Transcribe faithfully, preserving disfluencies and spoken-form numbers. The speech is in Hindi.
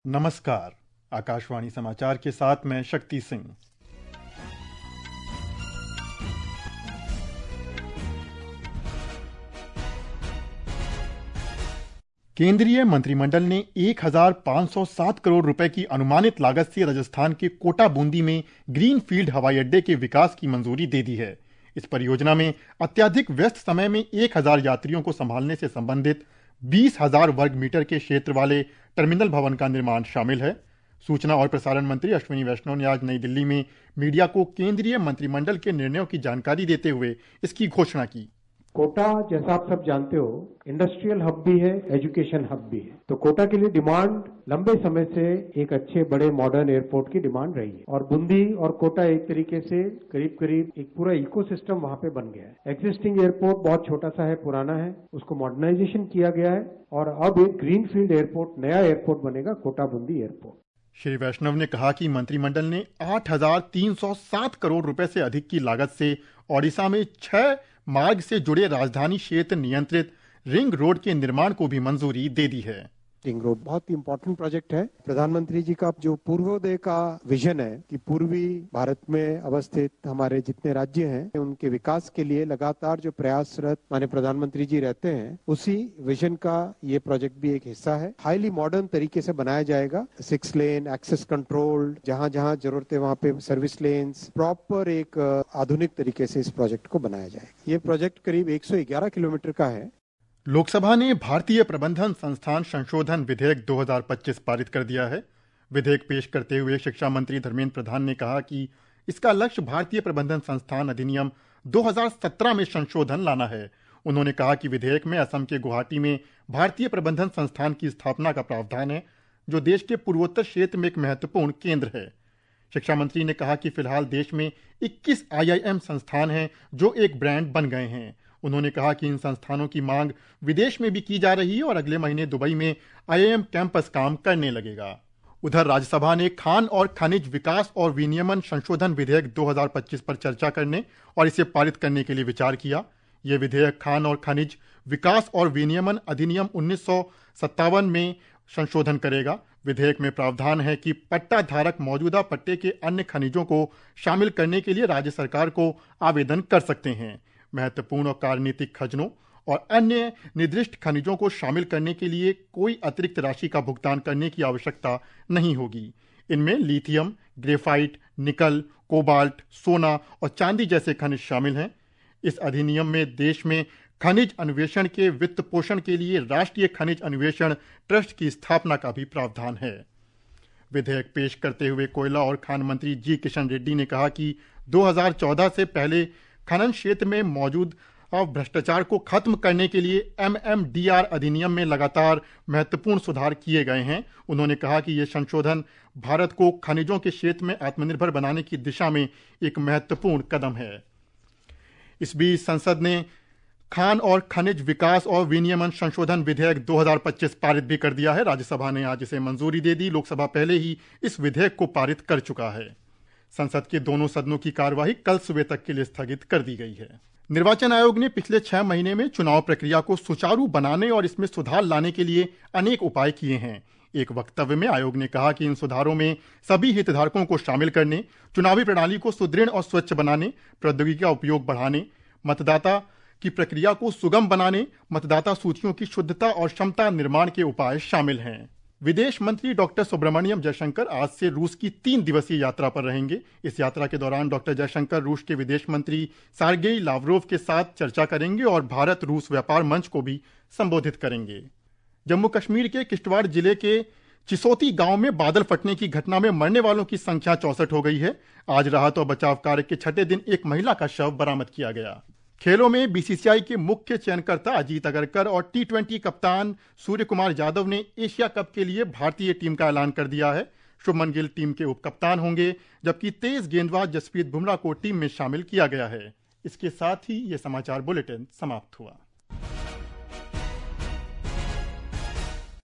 नमस्कार। आकाशवाणी समाचार के साथ मैं शक्ति सिंह। केंद्रीय मंत्रिमंडल ने एक हज़ार पाँच सौ सात करोड़ रुपए की अनुमानित लागत से राजस्थान के कोटा बूंदी में ग्रीनफील्ड हवाई अड्डे के विकास की मंजूरी दे दी है। इस परियोजना में अत्यधिक व्यस्त समय में एक हज़ार यात्रियों को संभालने से संबंधित बीस हज़ार वर्ग मीटर के क्षेत्र वाले टर्मिनल भवन का निर्माण शामिल है। सूचना और प्रसारण मंत्री अश्विनी वैष्णव ने आज नई दिल्ली में मीडिया को केंद्रीय मंत्रिमंडल के निर्णयों की जानकारी देते हुए इसकी घोषणा की। कोटा, जैसा आप सब जानते हो, इंडस्ट्रियल हब भी है, एजुकेशन हब भी है। तो कोटा के लिए डिमांड लंबे समय से एक अच्छे बड़े मॉडर्न एयरपोर्ट की डिमांड रही है और बूंदी और कोटा एक तरीके से करीब करीब एक पूरा इकोसिस्टम वहां पे बन गया है। एक्जिस्टिंग एयरपोर्ट बहुत छोटा सा है, पुराना है, उसको मॉडर्नाइजेशन किया गया है और अब एक ग्रीनफील्ड एयरपोर्ट, नया एयरपोर्ट बनेगा, कोटा बूंदी एयरपोर्ट। श्री वैष्णव ने कहा कि मंत्रिमंडल ने आठ हज़ार तीन सौ सात करोड़ रुपए से अधिक की लागत से ओडिशा में छह मार्ग से जुड़े राजधानी क्षेत्र नियंत्रित रिंग रोड के निर्माण को भी मंजूरी दे दी है। रिंग रोड बहुत ही इंपॉर्टेंट प्रोजेक्ट है। प्रधानमंत्री जी का जो पूर्वोदय का विजन है कि पूर्वी भारत में अवस्थित हमारे जितने राज्य हैं उनके विकास के लिए लगातार जो प्रयासरत माननीय प्रधानमंत्री जी रहते हैं, उसी विजन का ये प्रोजेक्ट भी एक हिस्सा है। हाईली मॉडर्न तरीके से बनाया जाएगा, सिक्स लेन एक्सेस कंट्रोल, जहां जहां जरूरत है वहां पे सर्विस लेन्स, प्रॉपर एक आधुनिक तरीके से इस प्रोजेक्ट को बनाया जाएगा। ये प्रोजेक्ट करीब एक सौ ग्यारह किलोमीटर का है। लोकसभा ने भारतीय प्रबंधन संस्थान संशोधन विधेयक दो हज़ार पच्चीस पारित कर दिया है। विधेयक पेश करते हुए शिक्षा मंत्री धर्मेंद्र प्रधान ने कहा कि इसका लक्ष्य भारतीय प्रबंधन संस्थान अधिनियम दो हज़ार सत्रह में संशोधन लाना है। उन्होंने कहा कि विधेयक में असम के गुवाहाटी में भारतीय प्रबंधन संस्थान की स्थापना का प्रावधान है, जो देश के पूर्वोत्तर क्षेत्र में एक महत्वपूर्ण केंद्र है। शिक्षा मंत्री ने कहा कि फिलहाल देश में इक्कीस आई आई एम संस्थान हैं जो एक ब्रांड बन गए हैं। उन्होंने कहा कि इन संस्थानों की मांग विदेश में भी की जा रही है और अगले महीने दुबई में आई आई एम कैंपस काम करने लगेगा। उधर राज्यसभा ने खान और खनिज विकास और विनियमन संशोधन विधेयक दो हज़ार पच्चीस पर चर्चा करने और इसे पारित करने के लिए विचार किया। यह विधेयक खान और खनिज विकास और विनियमन अधिनियम उन्नीस सौ सत्तावन में संशोधन करेगा। विधेयक में प्रावधान है कि पट्टा धारक मौजूदा पट्टे के अन्य खनिजों को शामिल करने के लिए राज्य सरकार को आवेदन कर सकते हैं। महत्वपूर्ण और कार्यनीतिक खनिजों और अन्य निर्दिष्ट खनिजों को शामिल करने के लिए कोई अतिरिक्त राशि का भुगतान करने की आवश्यकता नहीं होगी। इनमें लिथियम, ग्रेफाइट, निकल, कोबाल्ट, सोना और चांदी जैसे खनिज शामिल हैं। इस अधिनियम में देश में खनिज अन्वेषण के वित्त पोषण के लिए राष्ट्रीय खनिज अन्वेषण ट्रस्ट की स्थापना का भी प्रावधान है। विधेयक पेश करते हुए कोयला और खान मंत्री जी किशन रेड्डी ने कहा कि दो हज़ार चौदह से पहले खनन क्षेत्र में मौजूद भ्रष्टाचार को खत्म करने के लिए एम एम डी आर अधिनियम में लगातार महत्वपूर्ण सुधार किए गए हैं। उन्होंने कहा कि यह संशोधन भारत को खनिजों के क्षेत्र में आत्मनिर्भर बनाने की दिशा में एक महत्वपूर्ण कदम है। इस बीच संसद ने खान और खनिज विकास और विनियमन संशोधन विधेयक दो हज़ार पच्चीस पारित भी कर दिया है। राज्यसभा ने आज इसे मंजूरी दे दी। लोकसभा पहले ही इस विधेयक को पारित कर चुका है। संसद के दोनों सदनों की कार्यवाही कल सुबह तक के लिए स्थगित कर दी गई है। निर्वाचन आयोग ने पिछले छह महीने में चुनाव प्रक्रिया को सुचारू बनाने और इसमें सुधार लाने के लिए अनेक उपाय किए हैं। एक वक्तव्य में आयोग ने कहा कि इन सुधारों में सभी हितधारकों को शामिल करने, चुनावी प्रणाली को सुदृढ़ और स्वच्छ बनाने, प्रौद्योगिकी का उपयोग बढ़ाने, मतदाता की प्रक्रिया को सुगम बनाने, मतदाता सूचियों की शुद्धता और क्षमता निर्माण के उपाय शामिल हैं। विदेश मंत्री डॉक्टर सुब्रमण्यम जयशंकर आज से रूस की तीन दिवसीय यात्रा पर रहेंगे। इस यात्रा के दौरान डॉक्टर जयशंकर रूस के विदेश मंत्री सर्गेई लावरोव के साथ चर्चा करेंगे और भारत रूस व्यापार मंच को भी संबोधित करेंगे। जम्मू कश्मीर के किश्तवाड़ जिले के चिसोती गांव में बादल फटने की घटना में मरने वालों की संख्या चौसठ हो गई है। आज राहत और बचाव कार्य के छठे दिन एक महिला का शव बरामद किया गया। खेलों में बी सी सी आई के मुख्य चयनकर्ता अजीत अगरकर और टी ट्वेंटी कप्तान सूर्य कुमार यादव ने एशिया कप के लिए भारतीय टीम का ऐलान कर दिया है। शुभमन गिल टीम के उप कप्तान होंगे, जबकि तेज गेंदबाज जसप्रीत बुमराह को टीम में शामिल किया गया है। इसके साथ ही ये समाचार बुलेटिन समाप्त हुआ।